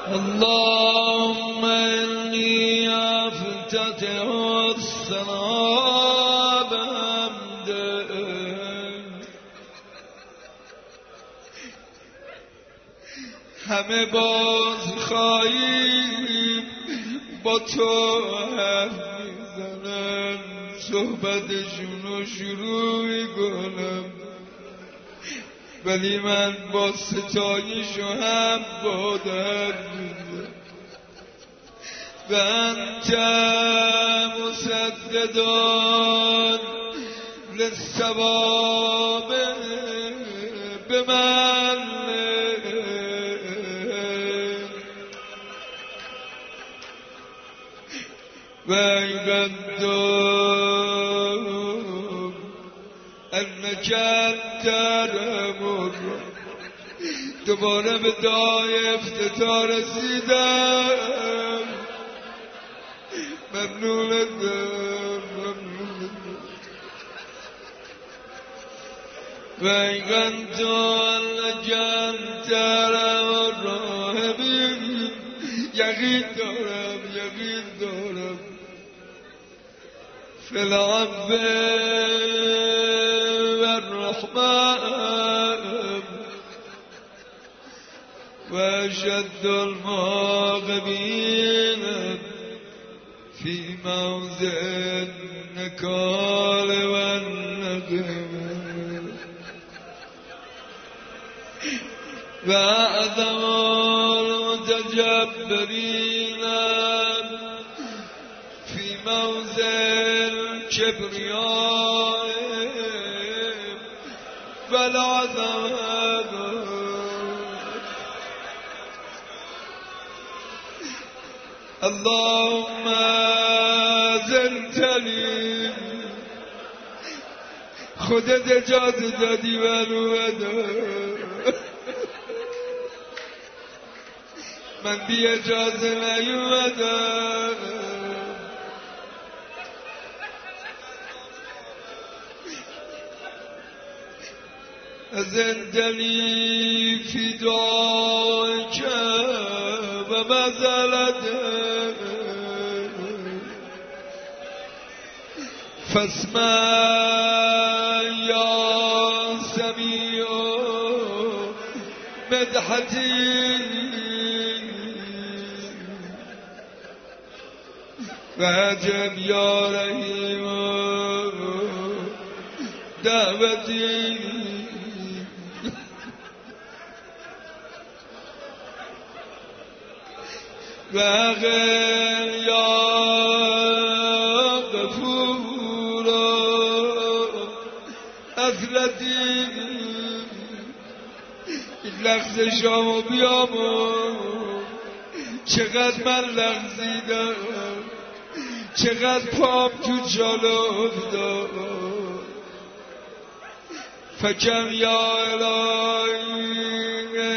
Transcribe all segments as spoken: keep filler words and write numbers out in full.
اللهم إني أفتتح الثناء بحمدك. همه باز خواهیم با تو حرف میزنن، صحبتشون رو شروع میکنم، ولی من با ستایشو هم با درد میزنم. و انت مسددان للثواب به من و ایقدام انک انت الامر. دوباره به دعای افتتاح رسیدم. ممنونتم ممنونتم. و ایقدام انک انت ارحم الراحمین. یقین دارم یقین دارم فی العفو و الرحمن و اشد المعاقبین فی موضع النکال و النقم و اعظم المتجبرین فی موضع الکبریاء و العظمه. اللهم زلتنی. خودت اجازه دادی منو بده، من بی اجازه نیومدم. زندنی فی دعایک و مزلتک فاسمع یا سمیع مدحتی و عجب یا رحیم دعوتی و غیر یا غفور اصلتی. این لغزشامو بیامون. چقدر من لغزیدم، چقدر پام تو جاله افتاد. فکم یا الهی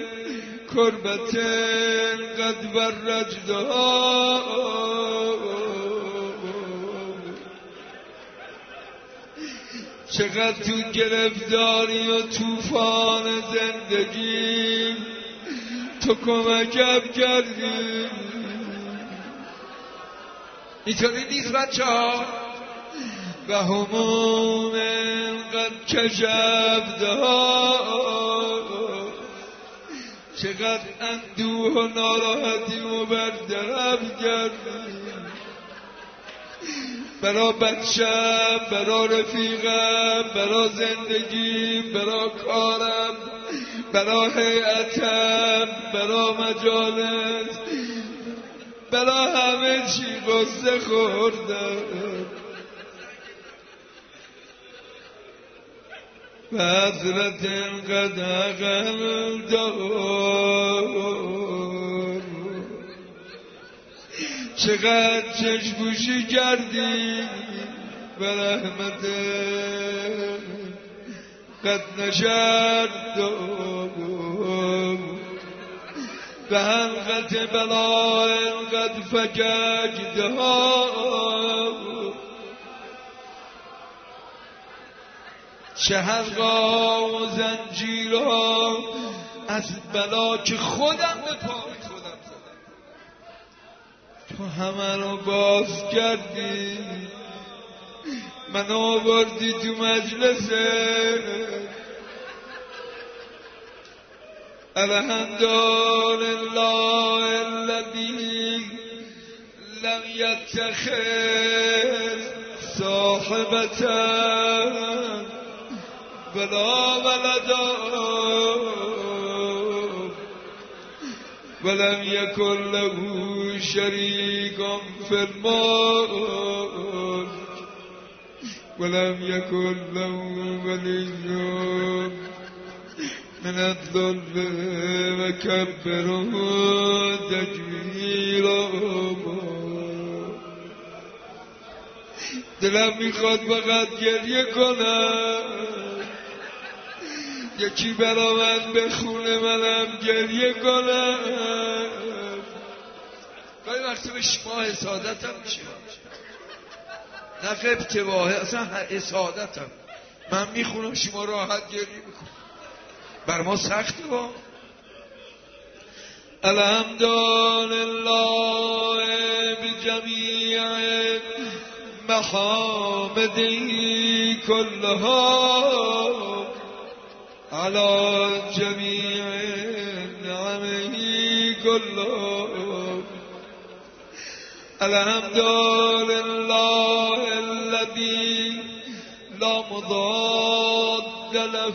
کربتن قد ورجدها. چقدر تو گرفتاری و طوفان زندگی تو کمکم کردی. اینطوری نیست بچه ها. و هموم قد کشفدها. چقدر اندوه و ناراحتی و بردرم کردی. برا بچم، برا رفیقم، برا زندگیم، برا کارم، برا هیئتم، برا مجالس، برا همه چی غصه خوردم. و حضرت قد اقل دار. چقدر چشموشی کردی و رحمت قد نشرد به حلقت بلای قد فککدها. چه حلقا و زنجیرها از بلا که خودم به پای خودم تو همه رو باز کردی، من آوردی تو مجلسه. الحمدلله الذی لم یتخذ صاحبة ولا ولدا ولم يكن له شريك في الملك ولم يكن له ولي من الذل وكبره تكبيرا. دلم میخواد فقط گریه کنم، یکی برا من بخونه منم گریه کنم. گاهی وقتی به شما حسادتم میشه، نه ابتباهه، اصلا حسادتم. من میخونم شما راحت گریه میکنم، بر ما سخته با. الحمدلله بجمیع محامدی کلها على جميع نعمه كلها. الحمد لله الذي لا مضاد له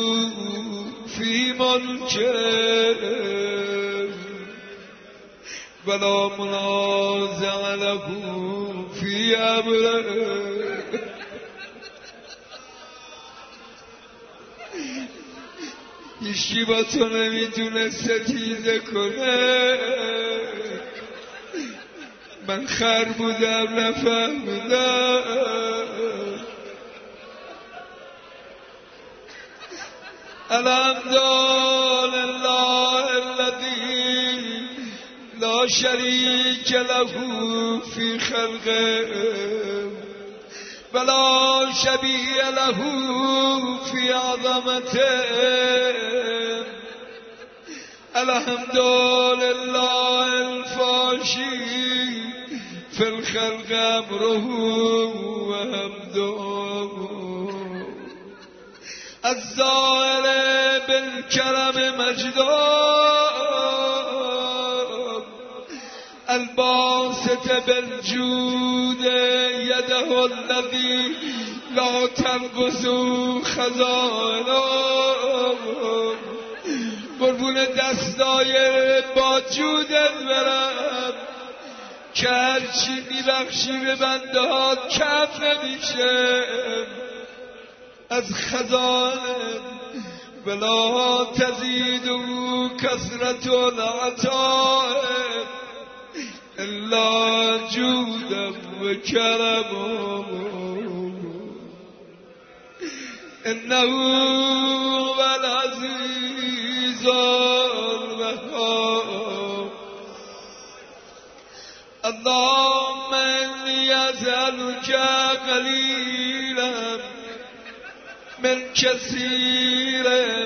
في ملكه ولا منازع له في امره. هیچی با تو نمیتونه ستیزه کنه. من خر بودم نفهمیدم. الحمدلله الذی لا شریک له فی خلقه ولا شبیه له فی عظمته. الحمد لله الفاشی فی الخلق امره و حمده الظاهر بالکرم مجدا الباسط بالجود یده الذی لا تنقص خزائنه. قربون دستای با جودت برم که هرچی میبخشی به بنده ها کف نمیشه از خزائن. ولا تزید کثرت العطاء الا جودا و کرما. انه هو العزیز الوهاب. اللهم انی اسألک قلیلا من کثیر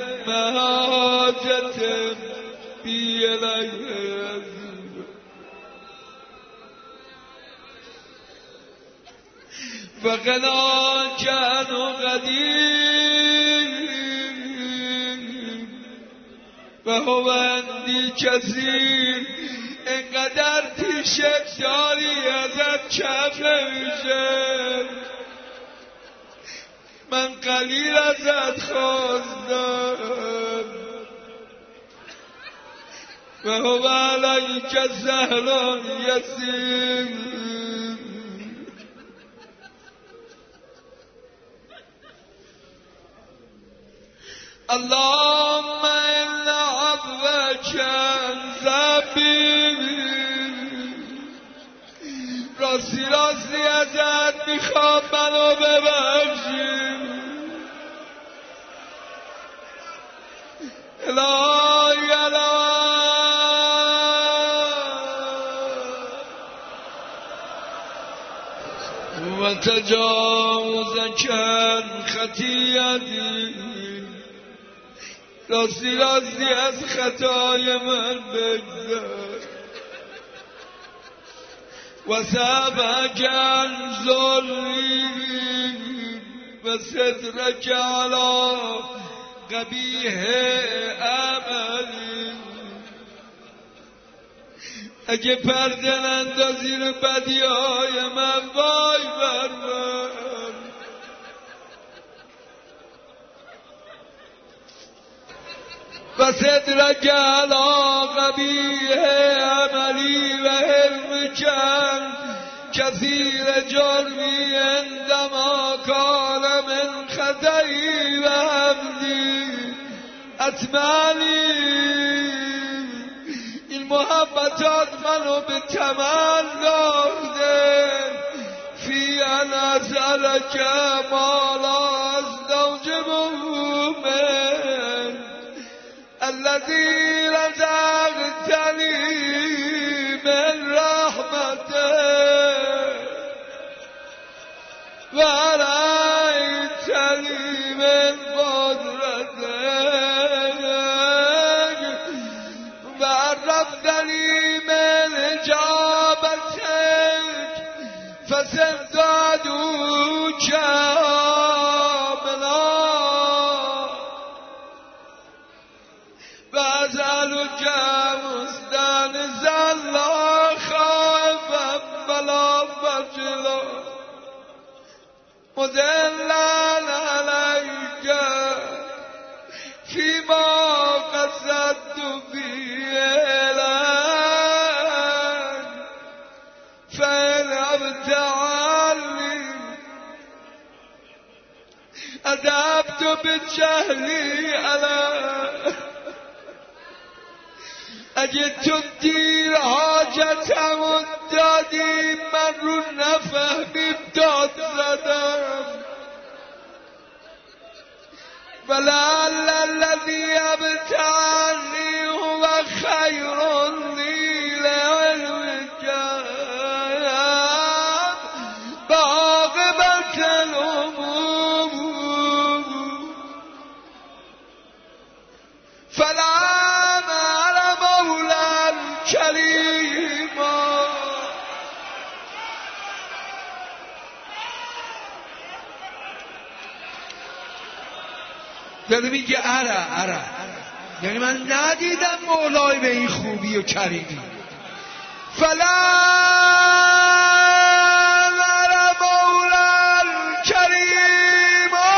حاجة بی الیه وغناک عنه قدیم و هو عندی کثیر. اینقدر پیشت داری ازت کف نمیشه. من قلیل ازت خواستم و هو علیک سهل یسیر. اللهم ان عفوك ذنبی. راستی راستی ازت میخوام منو ببخشی. الهی الهی و تجاوز کن خطیئتی. راستی راستی از خطای من بگذر. وسبك عن ذلي وسترك على قبیح عملی. اگه پرده نندازی رو بدی های من وای بر من. و صدرک علی قبیح عملی و علم کن کثیر جرمی عندما کان من خطئی و حمدی اتمنی. این محبتات منو به تمن داخته فی ان اسألک ما لا استوجبه من الذی رزقتنی من رحمته و رأیتنی من قدرتک و عرفتنی من اجابتک فسدادوک وأسألك مستانسا لا خائفا ولا وجلا مدلا عليك فيما قصدت فيه إليك فإن ابتعني أذهبت بالجهل عليك. اگه تو دیر حاجتم و دادی من رو نفهمیم داد زدم ولعل الذی ابتعنی هو خیر لی لعلمک بعاقبت الامور فلا کریما. داره میگه اره اره یعنی من ندیدم مولای به این خوبی و کریمی. فلا اره مولا کریما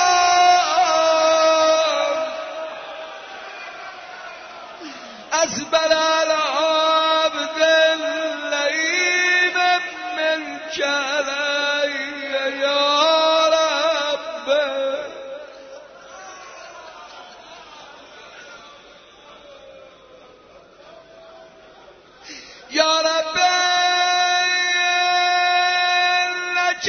از بلال عبد اللئیم من کلی یا رب. یا رب لک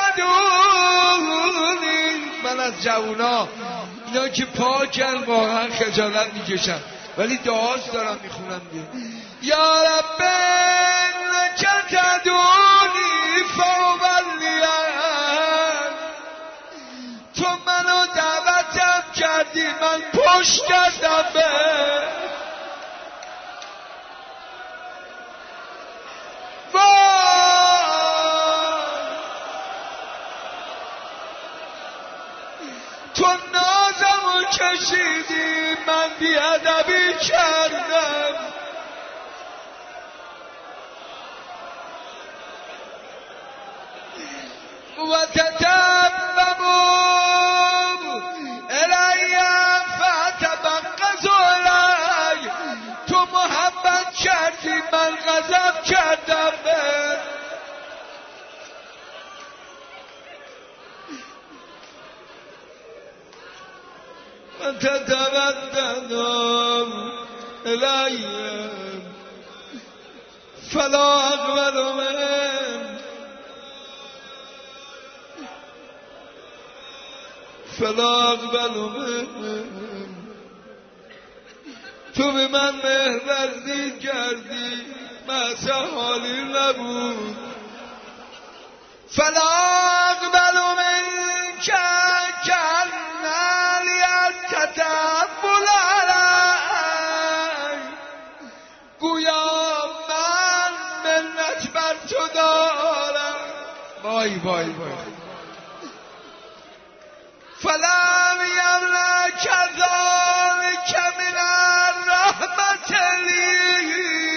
تدونی. من از جوونا اینا که پاکن واقعا خجالت میکشن ولی دعاست دارم میخونم دیگه. یا رب لک تدونی فوالیم. تو منو دعوتم کردی من پشت کردم به تو نازمو کشیدی من بیادبی کردم و تتبمو الیم فتبقض الی. تو محبت کردی من غضب کردم به من تتبدنم الیم فلا اقبل من فلا اقبل من. تو به من مهرورزی کردی مثل حالی نبود. فلا اقبل من که کنلی تتحمل علی. گویا من منت بر تو وای وای وای فلم یملک ذلک من الرحمت لی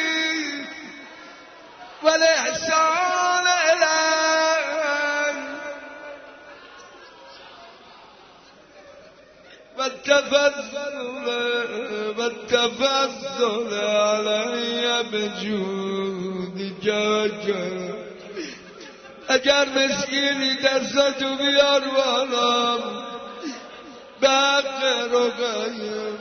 والاحسان الی والتفضل والتفضل علی بجودک وکرمک. اگر مسکینی دستاتو بیار بالا به حق رقیم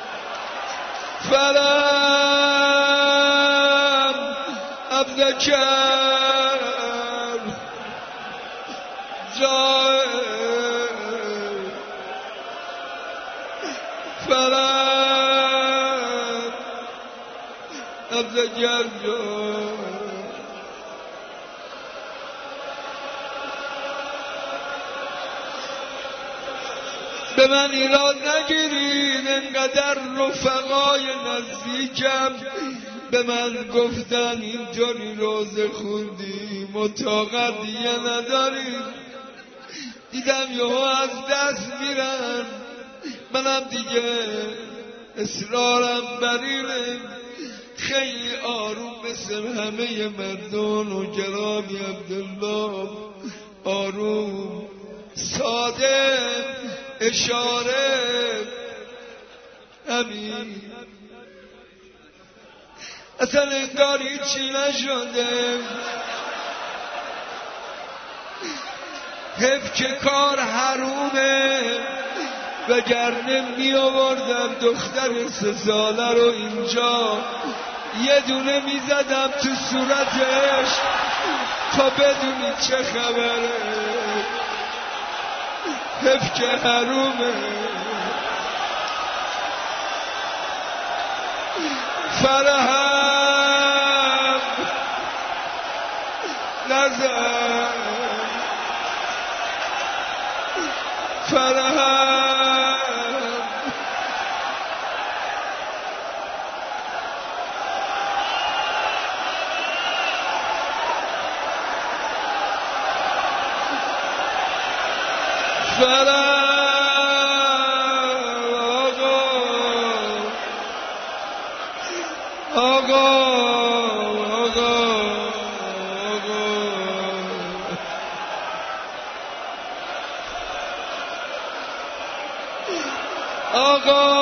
فلم ابدکر جای فلم ابدکر جای به من ایراد نگیرید. انقدر رفقای نزدیکم به من گفتن اینطوری روزه خوندی مطاقت دیگه نداری. دیدم یهو از دست میرن، منم دیگه اصرارم بر اینه خیلی آروم مثل همه مردان و جنابی عبدالله آروم ساده اشاره همین اصلا انگار هیچی نشده. حیف که کار حرومه وگرنه می آوردم دختر سه ساله رو اینجا یه دونه می زدم تو صورتش تا بدونی چه خبره. حیف که حرومه. فرهم نزن فرهم فرهم آقا آقا آقا آقا